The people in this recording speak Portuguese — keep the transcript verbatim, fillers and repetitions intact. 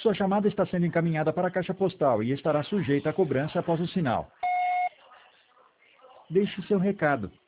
Sua chamada está sendo encaminhada para a caixa postal e estará sujeita a cobrança após o sinal. Deixe seu recado.